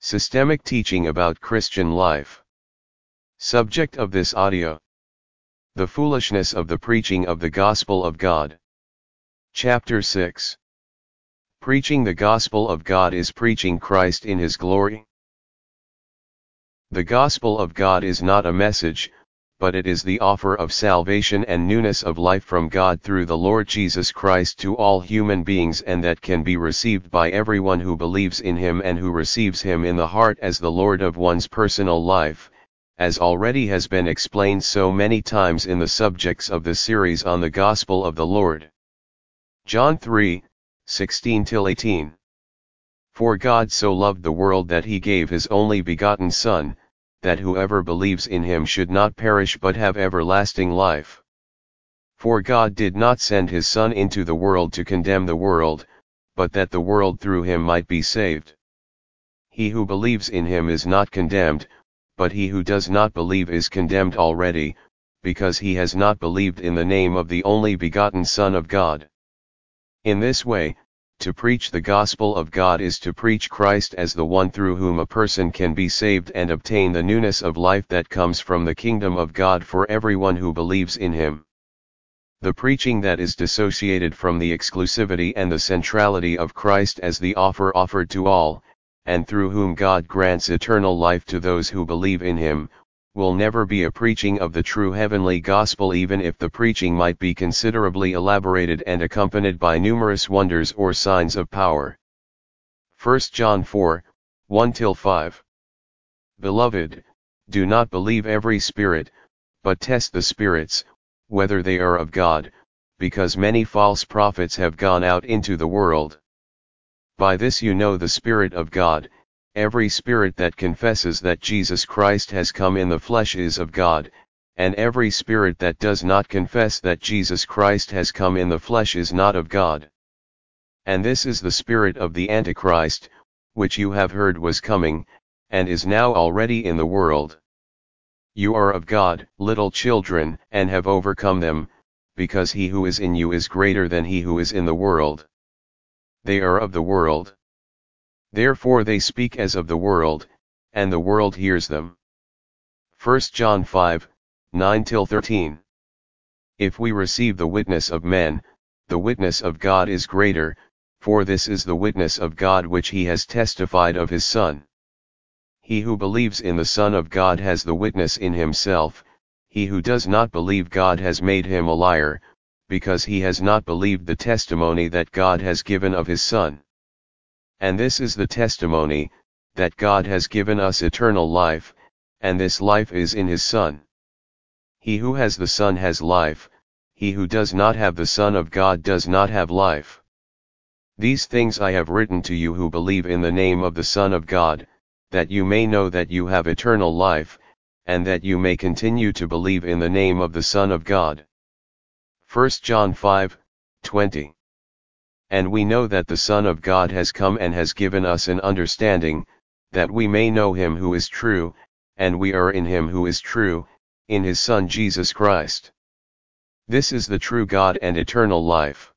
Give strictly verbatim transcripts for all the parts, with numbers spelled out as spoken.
Systemic teaching about Christian life. Subject of this audio: the foolishness of the preaching of the gospel of God. Chapter six. Preaching the gospel of God is preaching Christ in his glory. The gospel of God is not a message, but it is the offer of salvation and newness of life from God through the Lord Jesus Christ to all human beings, and that can be received by everyone who believes in him and who receives him in the heart as the Lord of one's personal life, as already has been explained so many times in the subjects of the series on the gospel of the Lord. John three, sixteen to eighteen. For God so loved the world that he gave his only begotten Son, that whoever believes in him should not perish but have everlasting life. For God did not send his Son into the world to condemn the world, but that the world through him might be saved. He who believes in him is not condemned, but he who does not believe is condemned already, because he has not believed in the name of the only begotten Son of God. In this way, to preach the gospel of God is to preach Christ as the one through whom a person can be saved and obtain the newness of life that comes from the kingdom of God for everyone who believes in him. The preaching that is dissociated from the exclusivity and the centrality of Christ as the offer offered to all, and through whom God grants eternal life to those who believe in him, will never be a preaching of the true heavenly gospel, even if the preaching might be considerably elaborated and accompanied by numerous wonders or signs of power. First John four, one to five. Beloved, do not believe every spirit, but test the spirits, whether they are of God, because many false prophets have gone out into the world. By this you know the Spirit of God. Every spirit that confesses that Jesus Christ has come in the flesh is of God, and every spirit that does not confess that Jesus Christ has come in the flesh is not of God. And this is the spirit of the Antichrist, which you have heard was coming, and is now already in the world. You are of God, little children, and have overcome them, because he who is in you is greater than he who is in the world. They are of the world. Therefore they speak as of the world, and the world hears them. First John five, nine to thirteen. If we receive the witness of men, the witness of God is greater, for this is the witness of God which he has testified of his Son. He who believes in the Son of God has the witness in himself. He who does not believe God has made him a liar, because he has not believed the testimony that God has given of his Son. And this is the testimony, that God has given us eternal life, and this life is in his Son. He who has the Son has life, he who does not have the Son of God does not have life. These things I have written to you who believe in the name of the Son of God, that you may know that you have eternal life, and that you may continue to believe in the name of the Son of God. First John five, twenty. And we know that the Son of God has come and has given us an understanding, that we may know him who is true, and we are in him who is true, in his Son Jesus Christ. This is the true God and eternal life.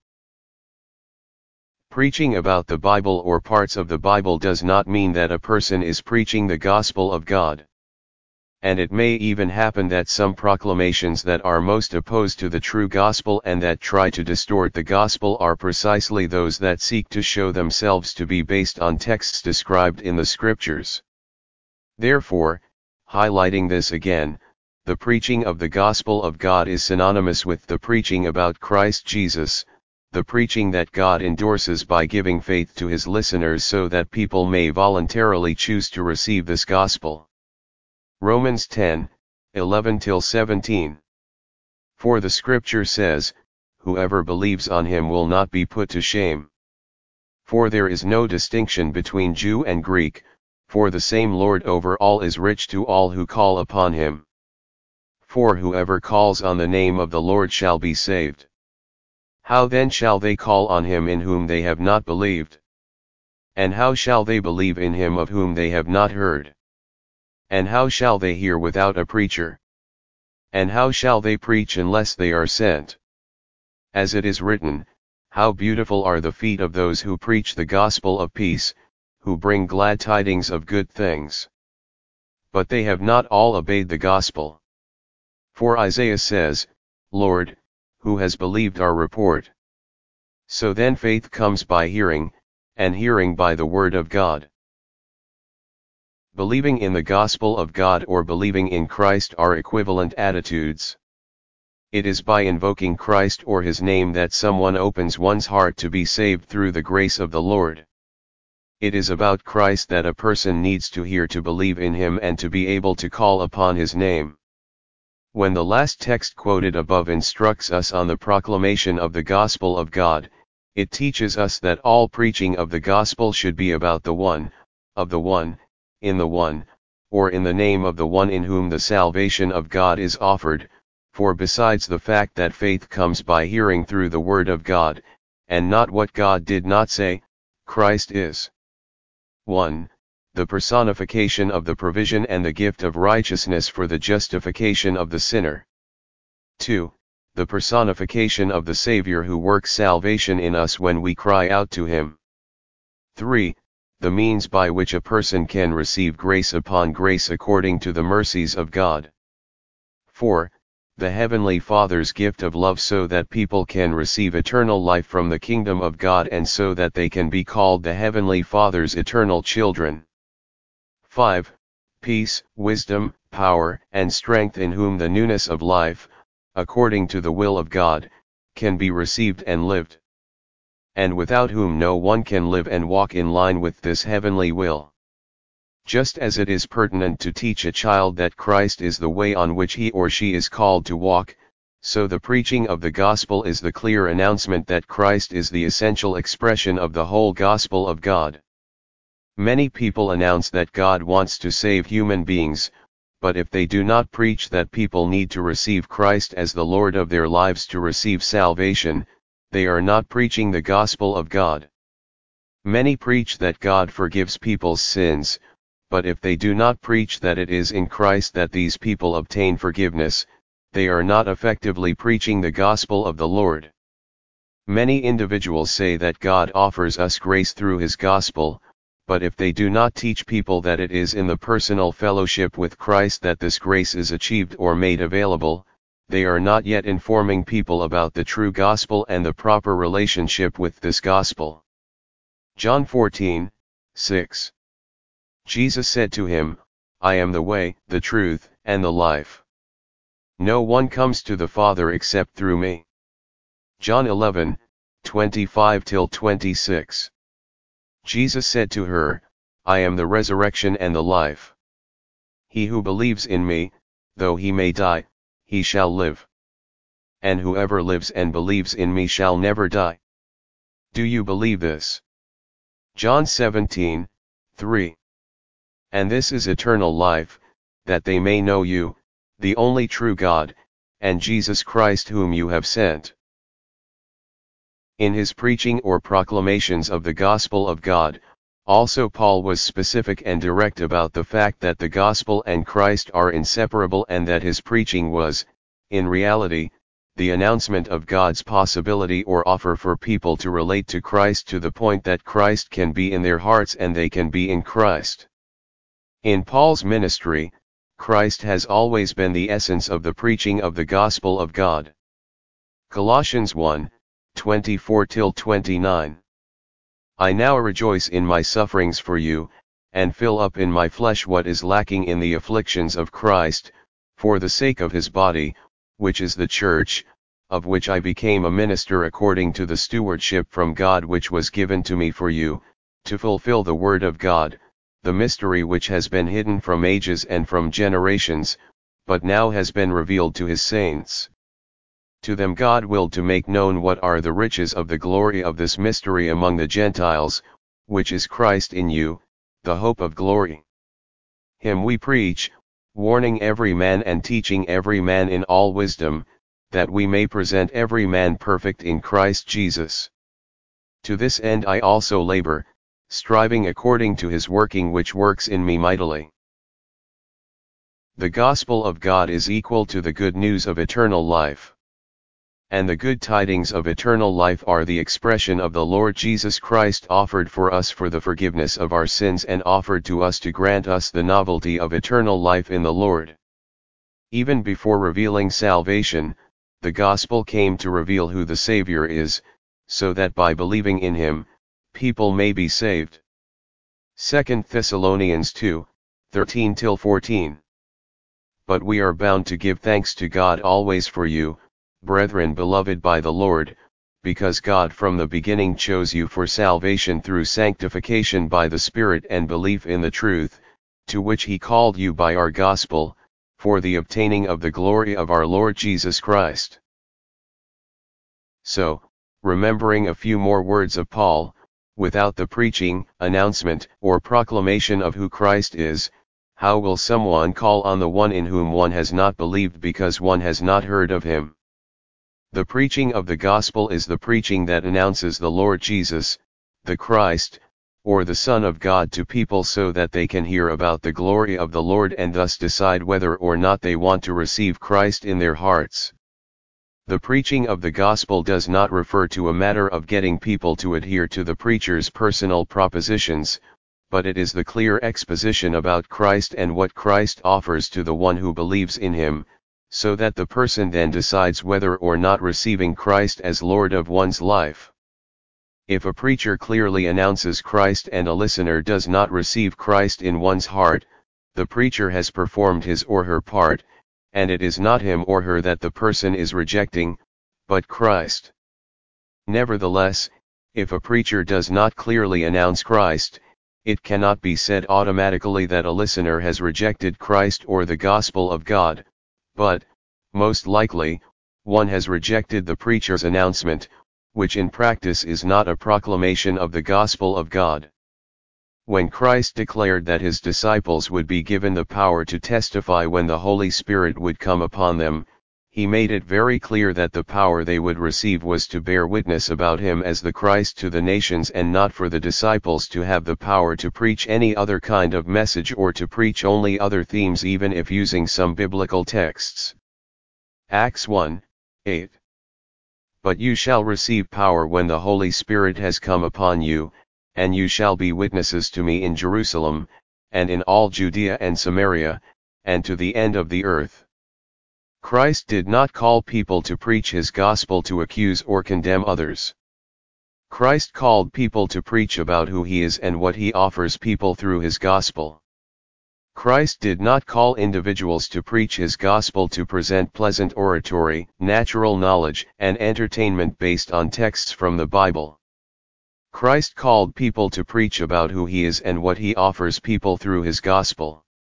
Preaching about the Bible or parts of the Bible does not mean that a person is preaching the gospel of God. And it may even happen that some proclamations that are most opposed to the true gospel and that try to distort the gospel are precisely those that seek to show themselves to be based on texts described in the scriptures. Therefore, highlighting this again, the preaching of the gospel of God is synonymous with the preaching about Christ Jesus, the preaching that God endorses by giving faith to his listeners so that people may voluntarily choose to receive this gospel. Romans ten, eleven to seventeen. For the scripture says, whoever believes on him will not be put to shame. For there is no distinction between Jew and Greek, for the same Lord over all is rich to all who call upon him. For whoever calls on the name of the Lord shall be saved. How then shall they call on him in whom they have not believed? And how shall they believe in him of whom they have not heard? And how shall they hear without a preacher? And how shall they preach unless they are sent? As it is written, how beautiful are the feet of those who preach the gospel of peace, who bring glad tidings of good things. But they have not all obeyed the gospel. For Isaiah says, Lord, who has believed our report? So then faith comes by hearing, and hearing by the word of God. Believing in the gospel of God or believing in Christ are equivalent attitudes. It is by invoking Christ or his name that someone opens one's heart to be saved through the grace of the Lord. It is about Christ that a person needs to hear to believe in him and to be able to call upon his name. When the last text quoted above instructs us on the proclamation of the gospel of God, it teaches us that all preaching of the gospel should be about the one, of the one, in the one, or in the name of the one in whom the salvation of God is offered, for besides the fact that faith comes by hearing through the word of God, and not what God did not say, Christ is one. The personification of the provision and the gift of righteousness for the justification of the sinner. two. The personification of the Savior who works salvation in us when we cry out to him. three. The means by which a person can receive grace upon grace according to the mercies of God. four. The Heavenly Father's gift of love so that people can receive eternal life from the kingdom of God and so that they can be called the Heavenly Father's eternal children. five. Peace, wisdom, power, and strength in whom the newness of life, according to the will of God, can be received and lived. And without whom no one can live and walk in line with this heavenly will. Just as it is pertinent to teach a child that Christ is the way on which he or she is called to walk, so the preaching of the gospel is the clear announcement that Christ is the essential expression of the whole gospel of God. Many people announce that God wants to save human beings, but if they do not preach that people need to receive Christ as the Lord of their lives to receive salvation, they are not preaching the gospel of God. Many preach that God forgives people's sins, but if they do not preach that it is in Christ that these people obtain forgiveness, they are not effectively preaching the gospel of the Lord. Many individuals say that God offers us grace through his gospel, but if they do not teach people that it is in the personal fellowship with Christ that this grace is achieved or made available, they are not yet informing people about the true gospel and the proper relationship with this gospel. John fourteen, six. Jesus said to him, I am the way, the truth, and the life. No one comes to the Father except through me. John eleven, twenty-five to twenty-six. Jesus said to her, I am the resurrection and the life. He who believes in me, though he may die, he shall live. And whoever lives and believes in me shall never die. Do you believe this? John seventeen, three. And this is eternal life, that they may know you, the only true God, and Jesus Christ whom you have sent. In his preaching or proclamations of the gospel of God, also Paul was specific and direct about the fact that the gospel and Christ are inseparable and that his preaching was, in reality, the announcement of God's possibility or offer for people to relate to Christ to the point that Christ can be in their hearts and they can be in Christ. In Paul's ministry, Christ has always been the essence of the preaching of the gospel of God. Colossians one, twenty-four to twenty-nine. I now rejoice in my sufferings for you, and fill up in my flesh what is lacking in the afflictions of Christ, for the sake of his body, which is the church, of which I became a minister according to the stewardship from God which was given to me for you, to fulfill the word of God, the mystery which has been hidden from ages and from generations, but now has been revealed to his saints. To them God willed to make known what are the riches of the glory of this mystery among the Gentiles, which is Christ in you, the hope of glory. Him we preach, warning every man and teaching every man in all wisdom, that we may present every man perfect in Christ Jesus. To this end I also labor, striving according to his working which works in me mightily. The gospel of God is equal to the good news of eternal life. And the good tidings of eternal life are the expression of the Lord Jesus Christ offered for us for the forgiveness of our sins and offered to us to grant us the novelty of eternal life in the Lord. Even before revealing salvation, the gospel came to reveal who the Savior is, so that by believing in him, people may be saved. Second Thessalonians two, thirteen to fourteen. But we are bound to give thanks to God always for you, brethren beloved by the Lord, because God from the beginning chose you for salvation through sanctification by the Spirit and belief in the truth, to which he called you by our gospel, for the obtaining of the glory of our Lord Jesus Christ. So, remembering a few more words of Paul, without the preaching, announcement, or proclamation of who Christ is, how will someone call on the one in whom one has not believed because one has not heard of him? The preaching of the gospel is the preaching that announces the Lord Jesus, the Christ, or the Son of God to people so that they can hear about the glory of the Lord and thus decide whether or not they want to receive Christ in their hearts. The preaching of the gospel does not refer to a matter of getting people to adhere to the preacher's personal propositions, but it is the clear exposition about Christ and what Christ offers to the one who believes in him, so that the person then decides whether or not receiving Christ as Lord of one's life. If a preacher clearly announces Christ and a listener does not receive Christ in one's heart, the preacher has performed his or her part, and it is not him or her that the person is rejecting, but Christ. Nevertheless, if a preacher does not clearly announce Christ, it cannot be said automatically that a listener has rejected Christ or the gospel of God, but, most likely, one has rejected the preacher's announcement, which in practice is not a proclamation of the gospel of God. When Christ declared that his disciples would be given the power to testify when the Holy Spirit would come upon them, he made it very clear that the power they would receive was to bear witness about him as the Christ to the nations and not for the disciples to have the power to preach any other kind of message or to preach only other themes even if using some biblical texts. Acts one, eight. But you shall receive power when the Holy Spirit has come upon you, and you shall be witnesses to me in Jerusalem, and in all Judea and Samaria, and to the end of the earth. Christ did not call people to preach his gospel to accuse or condemn others. Christ called people to preach about who he is and what he offers people through his gospel. Christ did not call individuals to preach his gospel to present pleasant oratory, natural knowledge, and entertainment based on texts from the Bible. Christ called people to preach about who he is and what he offers people through his gospel.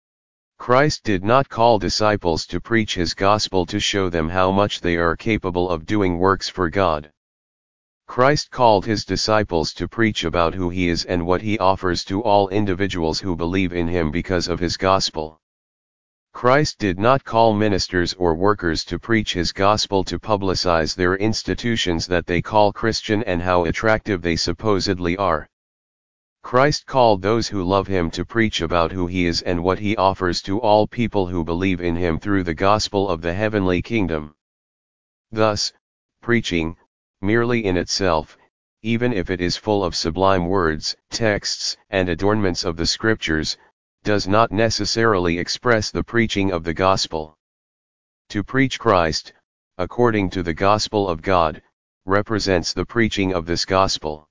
Christ did not call disciples to preach his gospel to show them how much they are capable of doing works for God. Christ called his disciples to preach about who he is and what he offers to all individuals who believe in him because of his gospel. Christ did not call ministers or workers to preach his gospel to publicize their institutions that they call Christian and how attractive they supposedly are. Christ called those who love him to preach about who he is and what he offers to all people who believe in him through the gospel of the heavenly kingdom. Thus, preaching, merely in itself, even if it is full of sublime words, texts, and adornments of the scriptures, does not necessarily express the preaching of the gospel. To preach Christ, according to the gospel of God, represents the preaching of this gospel.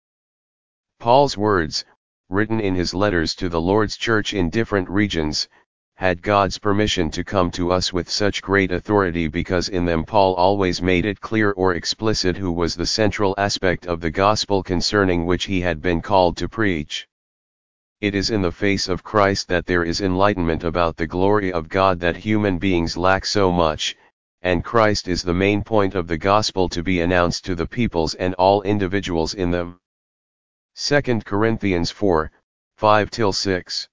Paul's words, written in his letters to the Lord's church in different regions, had God's permission to come to us with such great authority because in them Paul always made it clear or explicit who was the central aspect of the gospel concerning which he had been called to preach. It is in the face of Christ that there is enlightenment about the glory of God that human beings lack so much, and Christ is the main point of the gospel to be announced to the peoples and all individuals in them. Second Corinthians four, five to six.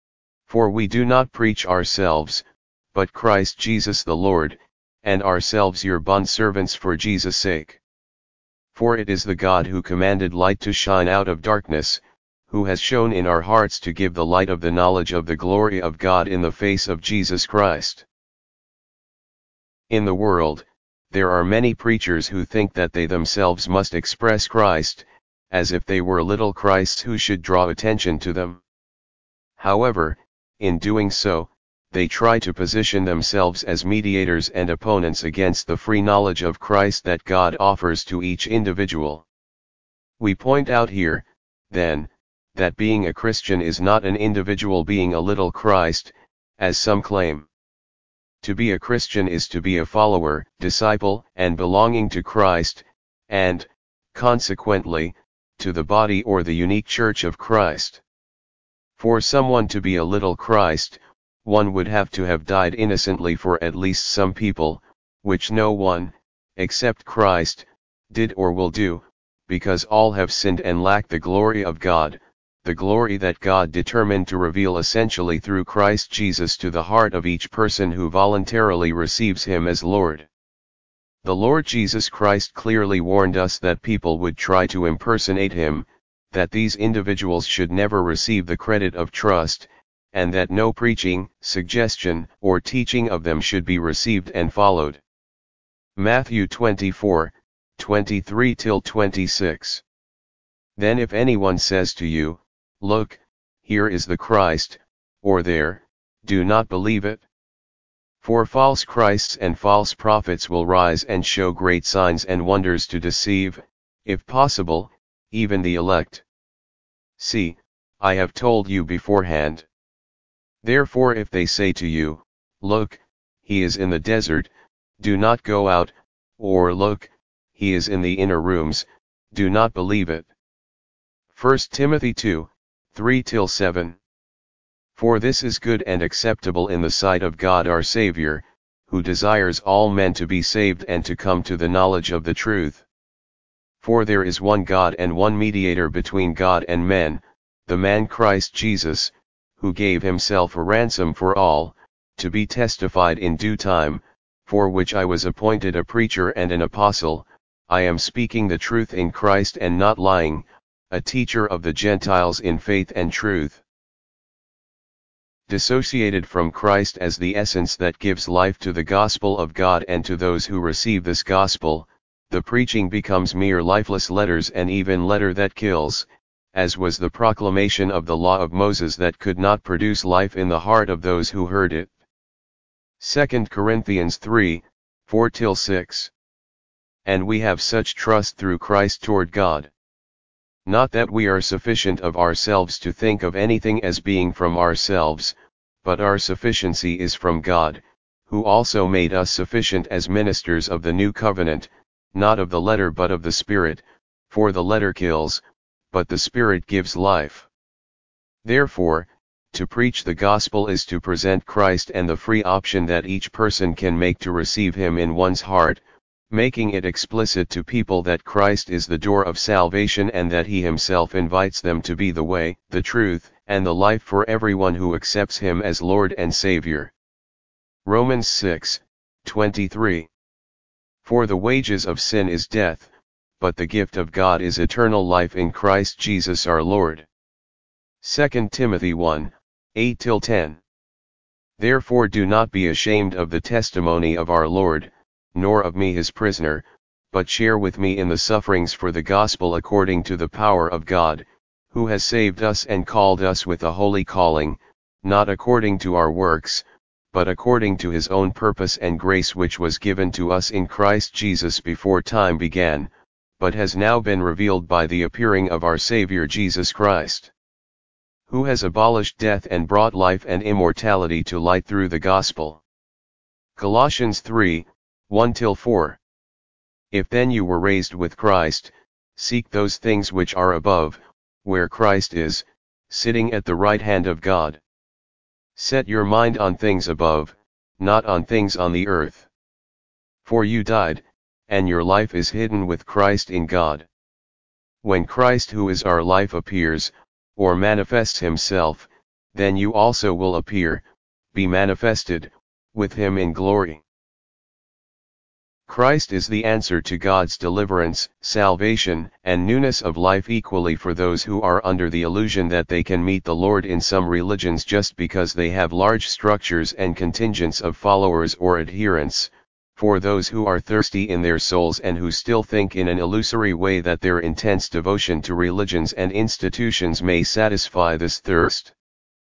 For we do not preach ourselves, but Christ Jesus the Lord, and ourselves your bondservants for Jesus' sake. For it is the God who commanded light to shine out of darkness, who has shone in our hearts to give the light of the knowledge of the glory of God in the face of Jesus Christ. In the world, there are many preachers who think that they themselves must express Christ, as if they were little Christs who should draw attention to them. However, in doing so, they try to position themselves as mediators and opponents against the free knowledge of Christ that God offers to each individual. We point out here, then, that being a Christian is not an individual being a little Christ, as some claim. To be a Christian is to be a follower, disciple, and belonging to Christ, and, consequently, to the body or the unique church of Christ. For someone to be a little Christ, one would have to have died innocently for at least some people, which no one, except Christ, did or will do, because all have sinned and lack the glory of God, the glory that God determined to reveal essentially through Christ Jesus to the heart of each person who voluntarily receives Him as Lord. The Lord Jesus Christ clearly warned us that people would try to impersonate Him, that these individuals should never receive the credit of trust, and that no preaching, suggestion, or teaching of them should be received and followed. Matthew twenty-four, twenty-three to twenty-six. Then if anyone says to you, "Look, here is the Christ," or "There," do not believe it. For false Christs and false prophets will rise and show great signs and wonders to deceive, if possible, even the elect. See, I have told you beforehand. Therefore if they say to you, "Look, he is in the desert," do not go out, or "Look, he is in the inner rooms," do not believe it. First Timothy two, three to seven. For this is good and acceptable in the sight of God our Saviour, who desires all men to be saved and to come to the knowledge of the truth. For there is one God and one mediator between God and men, the man Christ Jesus, who gave himself a ransom for all, to be testified in due time, for which I was appointed a preacher and an apostle, I am speaking the truth in Christ and not lying, a teacher of the Gentiles in faith and truth. Dissociated from Christ as the essence that gives life to the gospel of God and to those who receive this gospel, the preaching becomes mere lifeless letters and even letter that kills, as was the proclamation of the law of Moses that could not produce life in the heart of those who heard it. Second Corinthians three, four to six. And we have such trust through Christ toward God. Not that we are sufficient of ourselves to think of anything as being from ourselves, but our sufficiency is from God, who also made us sufficient as ministers of the new covenant, not of the letter but of the Spirit, for the letter kills, but the Spirit gives life. Therefore, to preach the gospel is to present Christ and the free option that each person can make to receive Him in one's heart, making it explicit to people that Christ is the door of salvation and that He Himself invites them to be the way, the truth, and the life for everyone who accepts Him as Lord and Savior. Romans six, twenty-three. For the wages of sin is death, but the gift of God is eternal life in Christ Jesus our Lord. Second Timothy one, eight to ten. Therefore do not be ashamed of the testimony of our Lord, nor of me his prisoner, but share with me in the sufferings for the gospel according to the power of God, who has saved us and called us with a holy calling, not according to our works, but according to His own purpose and grace which was given to us in Christ Jesus before time began, but has now been revealed by the appearing of our Saviour Jesus Christ, who has abolished death and brought life and immortality to light through the gospel. Colossians three, one to four. If then you were raised with Christ, seek those things which are above, where Christ is, sitting at the right hand of God. Set your mind on things above, not on things on the earth. For you died, and your life is hidden with Christ in God. When Christ who is our life appears, or manifests Himself, then you also will appear, be manifested, with Him in glory. Christ is the answer to God's deliverance, salvation, and newness of life equally for those who are under the illusion that they can meet the Lord in some religions just because they have large structures and contingents of followers or adherents, For those who are thirsty in their souls and who still think in an illusory way that their intense devotion to religions and institutions may satisfy this thirst.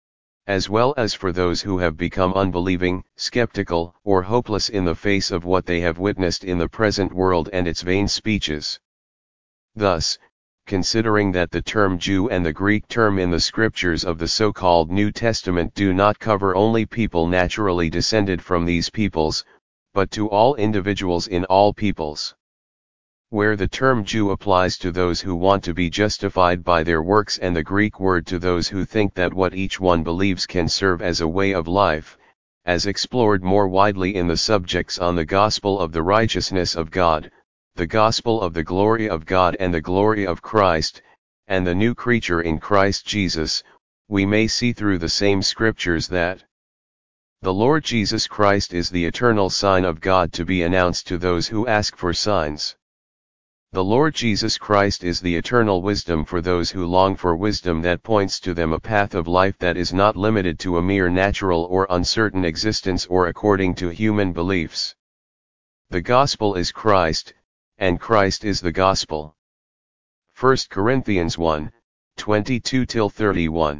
As well as for those who have become unbelieving, skeptical, or hopeless in the face of what they have witnessed in the present world and its vain speeches. Thus, considering that the term Jew and the Greek term in the scriptures of the so-called New Testament do not cover only people naturally descended from these peoples, but to all individuals in all peoples. Where the term Jew applies to those who want to be justified by their works and the Greek word to those who think that what each one believes can serve as a way of life, as explored more widely in the subjects on the gospel of the righteousness of God, the gospel of the glory of God and the glory of Christ, and the new creature in Christ Jesus, we may see through the same scriptures that the Lord Jesus Christ is the eternal sign of God to be announced to those who ask for signs. The Lord Jesus Christ is the eternal wisdom for those who long for wisdom that points to them a path of life that is not limited to a mere natural or uncertain existence or according to human beliefs. The gospel is Christ, and Christ is the gospel. First Corinthians one, twenty-two to thirty-one.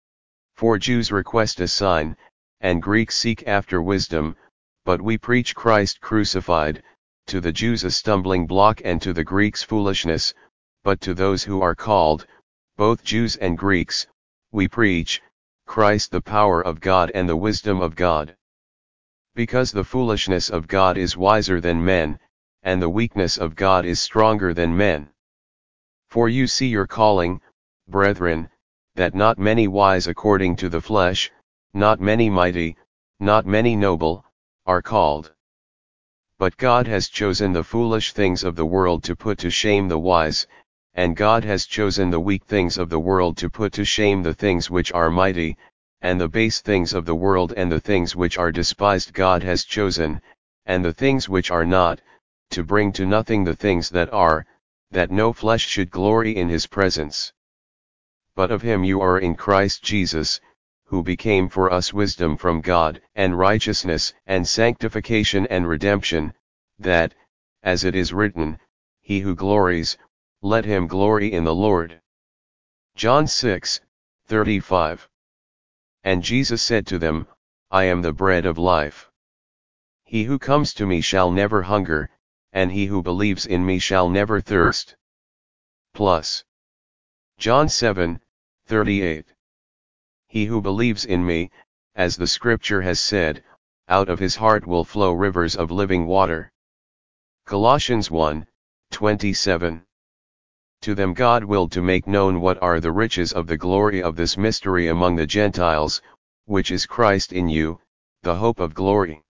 For Jews request a sign, and Greeks seek after wisdom, but we preach Christ crucified, to the Jews a stumbling block and to the Greeks foolishness, but to those who are called, both Jews and Greeks, we preach, Christ the power of God and the wisdom of God. Because the foolishness of God is wiser than men, and the weakness of God is stronger than men. For you see your calling, brethren, that not many wise according to the flesh, not many mighty, not many noble, are called. But God has chosen the foolish things of the world to put to shame the wise, and God has chosen the weak things of the world to put to shame the things which are mighty, and the base things of the world and the things which are despised God has chosen, and the things which are not, to bring to nothing the things that are, that no flesh should glory in his presence. But of him you are in Christ Jesus, who became for us wisdom from God, and righteousness, and sanctification and redemption, that, as it is written, he who glories, let him glory in the Lord. John six, thirty-five. And Jesus said to them, I am the bread of life. He who comes to me shall never hunger, and he who believes in me shall never thirst. Plus. John seven, thirty-eight. He who believes in me, as the scripture has said, out of his heart will flow rivers of living water. Colossians one, twenty-seven. To them God willed to make known what are the riches of the glory of this mystery among the Gentiles, which is Christ in you, the hope of glory.